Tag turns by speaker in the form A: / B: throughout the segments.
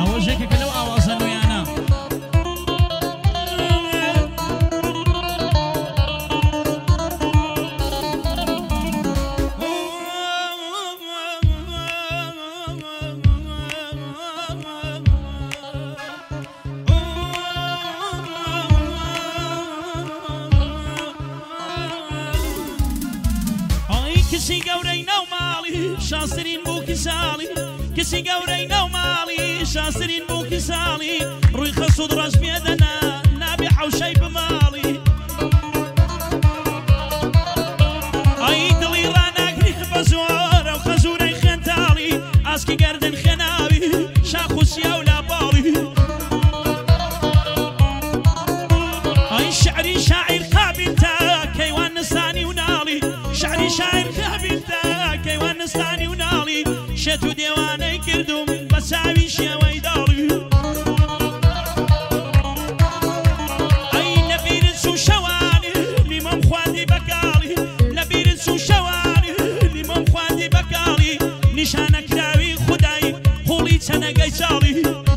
A: ئەوەژێکێکە لەو ئاوازە نوێیانە
B: کسی گەورەی ناو ماڵی شاسرین بووکی ساڵی کسی گەورەی ناو ماڵی شاسرین بووکی ساڵی ڕووی خەسوود ڕەش پێدەنا نابێ حەوشەی بماڵی ئەی دڵی ڕاناگری بە زۆرە و خەزوورەی خوێنتاڵی ئاسکی گەردن خێناوی شاخ و سیا و لاپاڵی ئەی شعری شاعیر قابل تا کەیوان نستانی و ناڵی شعری شاعر قابل تا کەیوان نستانی و ناڵی شێت و دێوانەی کردوم بە چاوی شێوەی داڵی ئەی لە بیرت چوو شەوانی لیمۆم خواردی بەکاڵی لە بیرت چوو شەوانی لیمۆم خواردی بەکاڵی نیشانەکراوی خودای قوڵی چەنەگەی چاڵی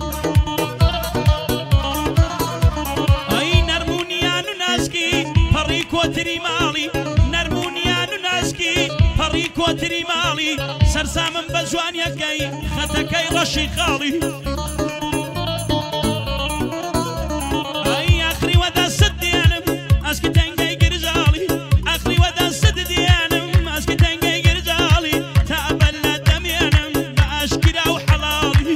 B: ئەی نەرمونیان و ناسکی پەڕی کۆتری ماڵی نەرمونیان و ناسکی پەڕی کۆتری ماڵی سەرسامم بە جوانیەکەی خەتەکەی ڕەشی خاڵی ئەی ئاخری وەدا سد دیێنم ئەسکی تەنگەی گرژاڵی ئاخری وەدا سد دیێنم ئەسکی تەنگەی گرژاڵی تا ئەبەر لە دەمێنم بە ئاشکرا و حەڵاڵی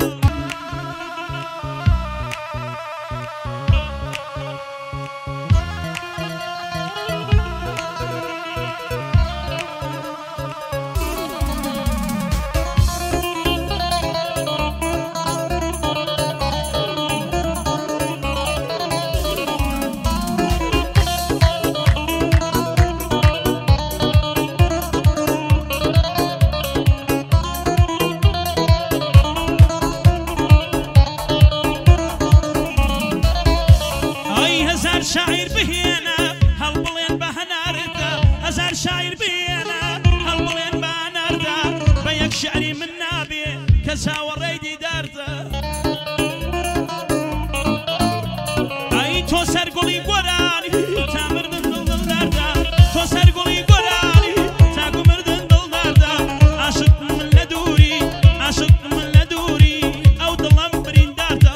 B: شاعر بهێنە هەڵبڵێن بە هەناردا هەزار شاعر بهێنە هەڵبڵێن بە هەناردا بە یەک شعری من نابێ کە چاوەڕێی دیداردا ئەی تۆ سەرگوڵی گۆرانی تا مردن دڵداردا تۆ سەرگوڵی گۆرانی تاکو مردن دڵداردا عاشق من لە دووری عاشق من لە دووری ئەو دڵم برینداردا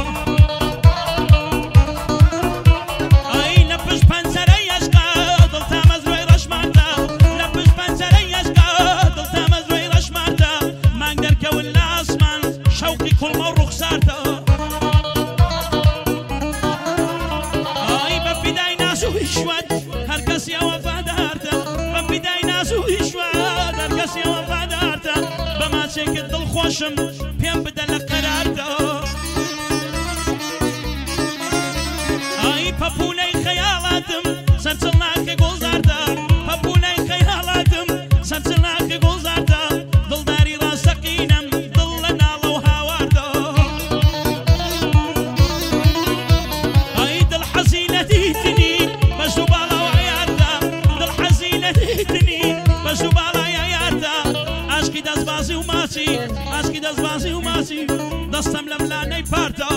B: خۆشم پێم بدە لە قەراردا ئای پەپوولەی خەیاڵاتم سەرچڵ ناکە گۆڵزاردا پەپوولەی خەیاڵاتم سەرچڵ ناکە گۆڵزاردا دڵداری ڕاستەقینەم دڵ لە ناڵە و هاواردا ئای دڵ حەزی لە دیتنی بە زوو باڵاوە یاردا دڵ حەزی لە دیتنی بە زوو باڵایە یاردا ئاشکی دەستبازی و ماچی ئاشکی دەستبازی و ماچی دەستەم لە ملانەی پاردا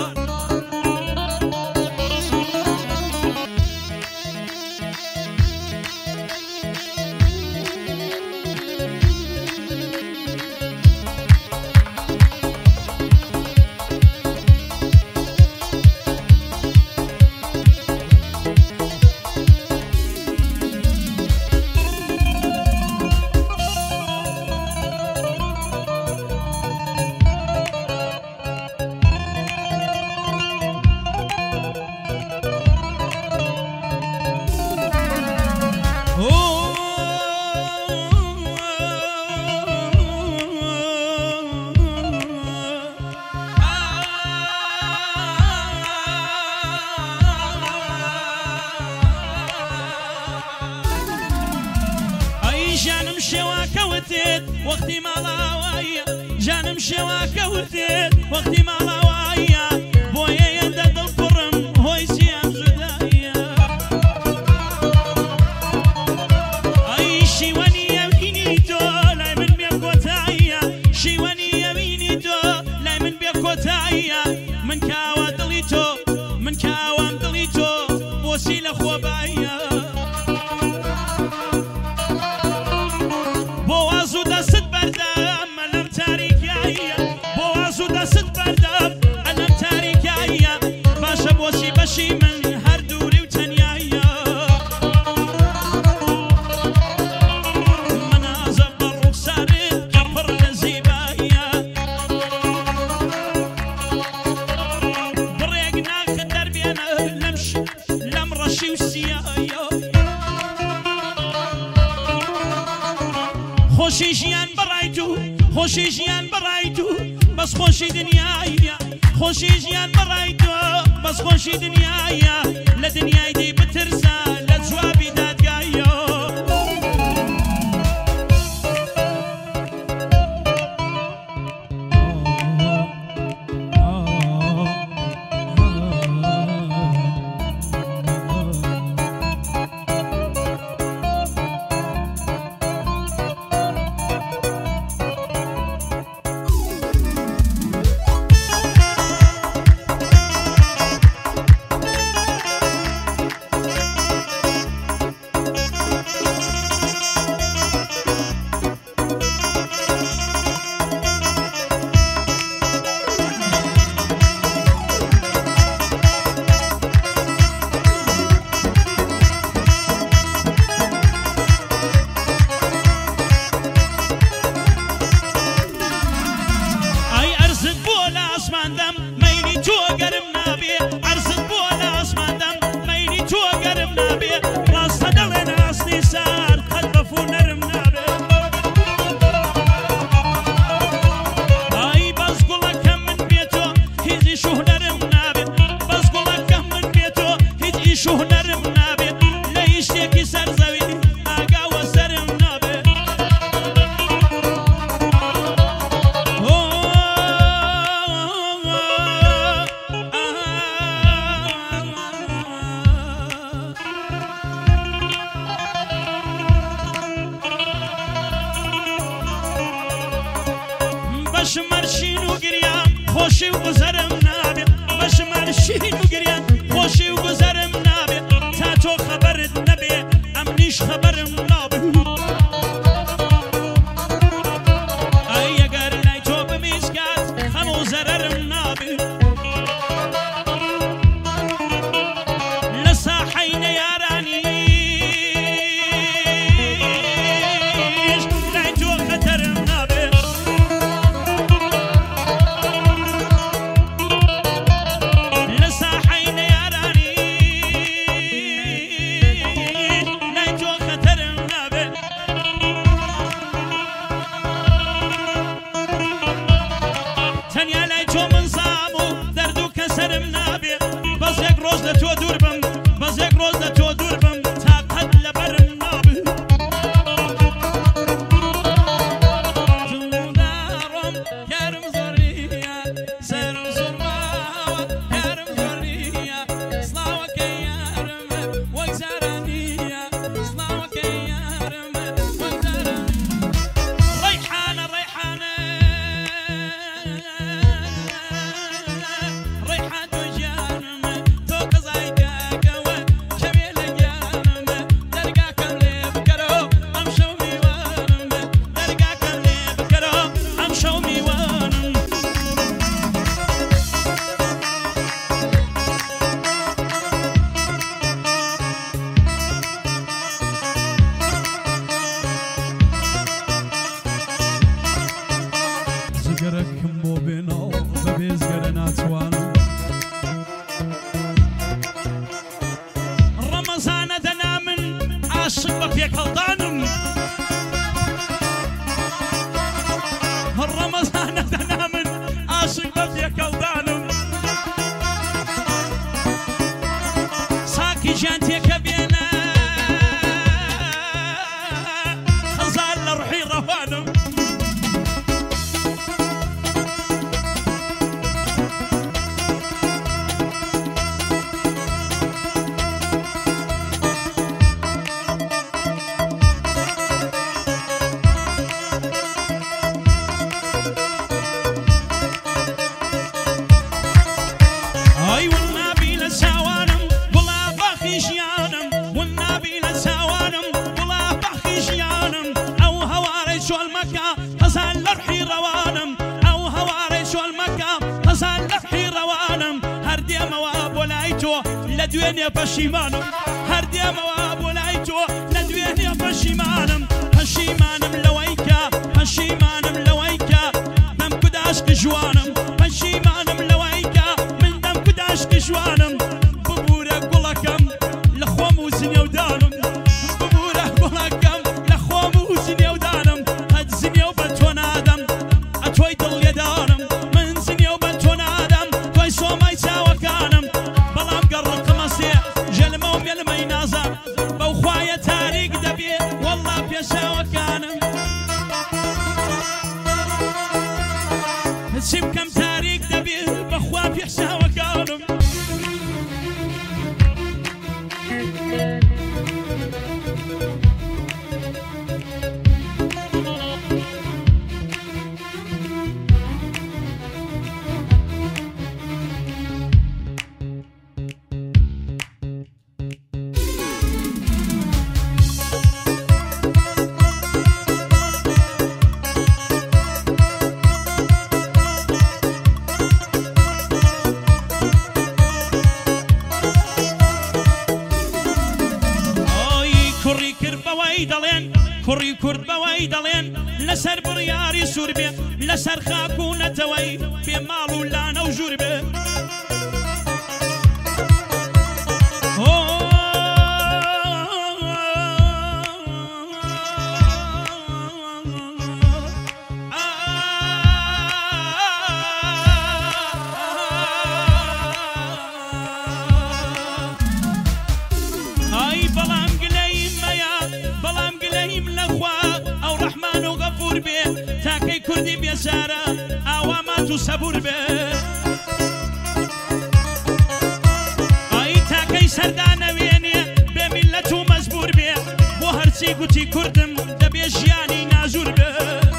B: جانم شێواکەوتێت وەختی ماڵاوایە جانم شێواکەوتێت وەختی ماڵاوایە بۆیە ئێندە دڵپڕم هۆی چیام جودایە ئەی شیوەنی ئەمینی تۆ لای من بێ کۆتاییە شیوەنی ئەمینی تۆ لای من بێ کۆتاییە بوازو دست بردم ألم تاریکیه بوازو دست بردم ألم تاریکیه باشە بۆچی بەشی من هەر دووری و تەنیایە منازە بە ڕوخسارت کە پڕ لە زیبایە بڕێک ناکە دەربێنە لەم ڕەشی و سیایە خۆشی ژیان بەڕای تو خۆشی ژیان بەڕای تو بەس خۆشی دنیایە خۆشی ژیان بەڕای تۆ بەس خۆشی دنیایە لە دنیای دی بترسە لە جوابی دادگایە بەشمەرشین و گریان خۆشی و گوزەرم نابێت بەشمەرشین و گریان خۆشی و گوزەرم نابێت تا تۆ خەبەرت نەبێ ئەمنیش خەبەرم نابێت ئەی ئەگەر لای تۆ بمیسکات هەموو زەرەرم نابێت لە ساحەی نەیارانیش لای تۆ خەتەرم نابێت شۆل مەکە هەزان لە ڕحی ڕەوانم ئەو هەوارەی شۆل مەکە هەزان لە ڕحی ڕەوانم هەر دێمەوە بۆ لای تۆ لە دوێنێ پەشیمانم هەر دێمەوە بۆ لای تۆ لە دوێنێ پەشیمانم پەشیمانم لەوەی کە پەشیمانم لەوەی کە دەم کوداشک جوانم پەشیمانم لەوەی کە من دەم کوداشک جوانم ببوورە گوڵەکەم لە خۆم و زنێودانم ببوورە گوڵەکەم لە خۆم و زنێودانم هەت زنێو بە تۆ نادەم ئەتۆی دڵێدانم من زنێو بە تۆ نادەم تۆی سۆمای چاوەکانم بەڵام گەڕقمە سێ ژەلمە و مێلمەی نازان بەو خوایە تاریک دەبێ وەڵڵا پێشاوەکانم هەچی بکەم تاریک دەبێ بەخوا پێشاوەکانم کوڕی کورد بەوەی دەڵێن لەسەر بڕیاری سوور بێ لەسەر خاک و نەتەوەی بێ ماڵ و لانە و ژوور بێ تاکەی کوردی بێزارە ئاوامات و سەبور بێ ئای تاکەی سەردانەوێنێ بێ میلەت و مەزبور بێ بۆ هەرچی گوتی کوردم دەبێ ژیانی ناژور بێ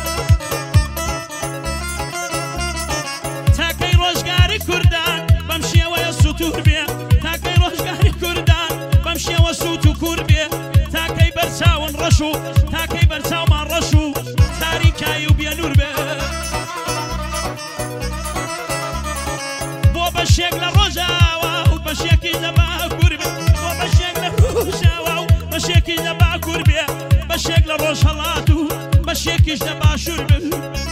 B: تاکەی ڕۆژگاری کوردان بەم شێوەیە سوتور بێ تاکەی ڕۆژگاری کوردان بەم شێوە سوت و کوور بێ تاکەی بەرچاون ڕەش و تاکەی بەرچاومان ڕەش و تاریکایی و بێنور بێ بۆ بەشێک لە ڕۆژاوە و بەشێکی لە باکوور بێ بۆ بەشێک لە ڕۆژاوە و بەشێکی لە باکوور بێ بەشێک لە ڕۆژ هەڵات و بەشێکیش لە باشوور بێ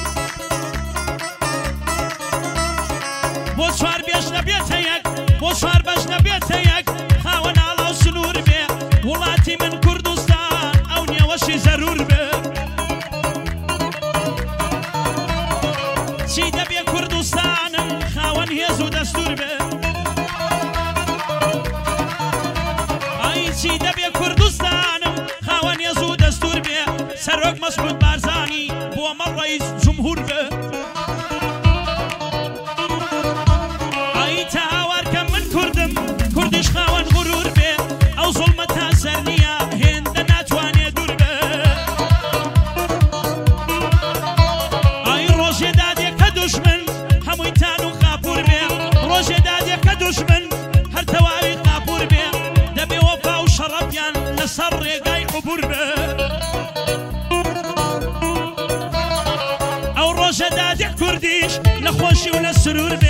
B: بۆ چوار بێش نەبێتە یەک بۆ چوار بەش نەبێتە یەک خاوە ناڵاو سنوور بێ وڵاتی من کوردستان ئەو نێوەشی زەرور بێ چی دەبێ کوردستانم خاوەن هێز و دەستور بێ ئای چی دەبێ کوردستانم خاوەن هێز و دەستور بێ سەرۆک مەسعود بارزانی بۆ ئەمە ڕەئیس جومهور بێ ئای تا هاوارکە من کوردم کوردیش خاوەن غورور بێ ئەو زوڵمە تا سەر نییە هێندە ناتوانێ دوور بێ ئای ڕۆژێ دادێکە دوشمن هەمووی تان و خاپور بێ ڕۆژێ دادێکە دوشمن هەر تەواوی خاپور بێ دەبێ وەفا و شەڕەفیان لەسەر ڕێگای عوبور بێ ئەو ڕۆژە دادێک کوردیش لە خۆشی و لە سرور بێ